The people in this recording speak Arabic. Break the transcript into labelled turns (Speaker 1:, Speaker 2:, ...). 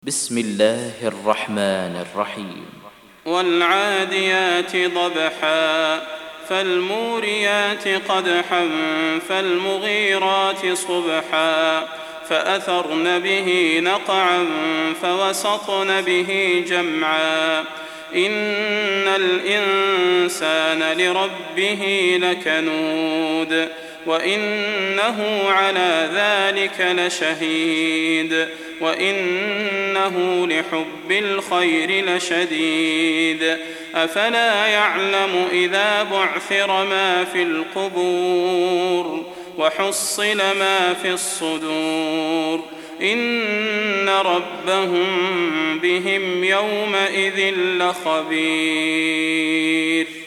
Speaker 1: بسم الله الرحمن الرحيم
Speaker 2: والعاديات ضبحا فالموريات قدحا فالمغيرات صبحا فأثرن به نقعا فوسطن به جمعا إن الإنسان لربه لكنود وإنه على ذلك لشهيد وإنه لحب الخير لشديد أفلا يعلم إذا بعثر ما في القبور وحصل ما في الصدور إن ربهم بهم يومئذ لخبير.